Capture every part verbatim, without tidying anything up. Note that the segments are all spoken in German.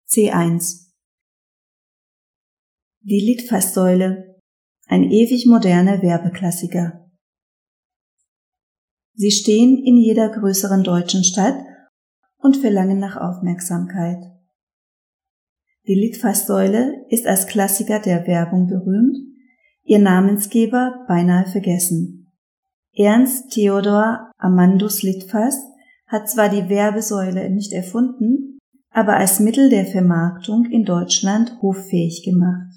C eins. Die Litfaßsäule, ein ewig moderner Werbeklassiker. Sie stehen in jeder größeren deutschen Stadt und verlangen nach Aufmerksamkeit. Die Litfaßsäule ist als Klassiker der Werbung berühmt, ihr Namensgeber beinahe vergessen. Ernst Theodor Amandus Litfaß hat zwar die Werbesäule nicht erfunden, aber als Mittel der Vermarktung in Deutschland hoffähig gemacht.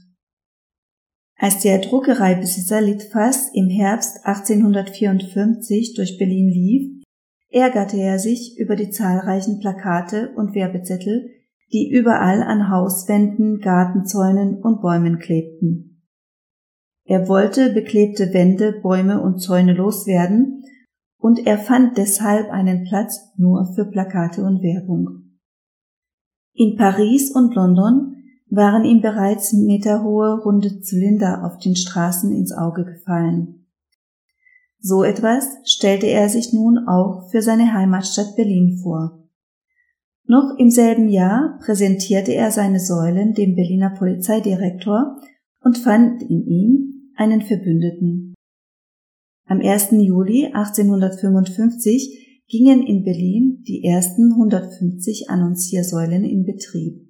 Als der Druckereibesitzer Litfaß im Herbst achtzehnhundertvierundfünfzig durch Berlin lief, ärgerte er sich über die zahlreichen Plakate und Werbezettel, die überall an Hauswänden, Gartenzäunen und Bäumen klebten. Er wollte beklebte Wände, Bäume und Zäune loswerden und er fand deshalb einen Platz nur für Plakate und Werbung. In Paris und London waren ihm bereits meterhohe runde Zylinder auf den Straßen ins Auge gefallen. So etwas stellte er sich nun auch für seine Heimatstadt Berlin vor. Noch im selben Jahr präsentierte er seine Säulen dem Berliner Polizeidirektor und fand in ihm einen Verbündeten. Am ersten Juli achtzehnhundertfünfundfünfzig gingen in Berlin die ersten hundertfünfzig Annonciersäulen in Betrieb.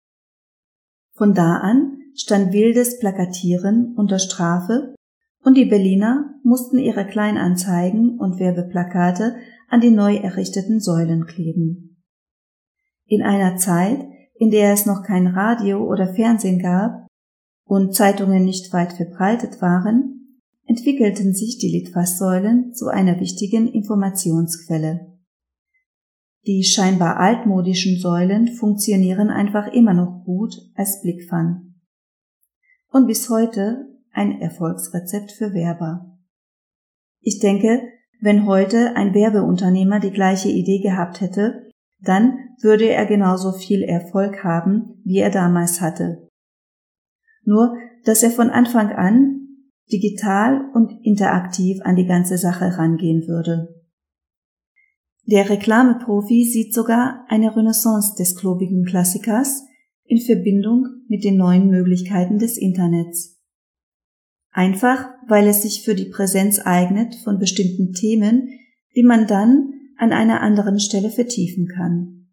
Von da an stand wildes Plakatieren unter Strafe und die Berliner mussten ihre Kleinanzeigen und Werbeplakate an die neu errichteten Säulen kleben. In einer Zeit, in der es noch kein Radio oder Fernsehen gab und Zeitungen nicht weit verbreitet waren, entwickelten sich die Litfaßsäulen zu einer wichtigen Informationsquelle. Die scheinbar altmodischen Säulen funktionieren einfach immer noch gut als Blickfang. Und bis heute ein Erfolgsrezept für Werber. Ich denke, wenn heute ein Werbeunternehmer die gleiche Idee gehabt hätte, dann würde er genauso viel Erfolg haben, wie er damals hatte. Nur, dass er von Anfang an digital und interaktiv an die ganze Sache rangehen würde. Der Reklameprofi sieht sogar eine Renaissance des klobigen Klassikers in Verbindung mit den neuen Möglichkeiten des Internets. Einfach, weil es sich für die Präsenz eignet von bestimmten Themen, die man dann an einer anderen Stelle vertiefen kann.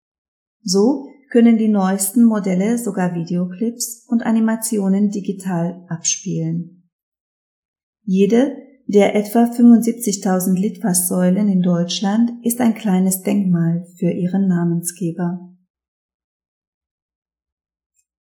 So können die neuesten Modelle sogar Videoclips und Animationen digital abspielen. Jede der etwa fünfundsiebzigtausend Litfaßsäulen in Deutschland ist ein kleines Denkmal für ihren Namensgeber.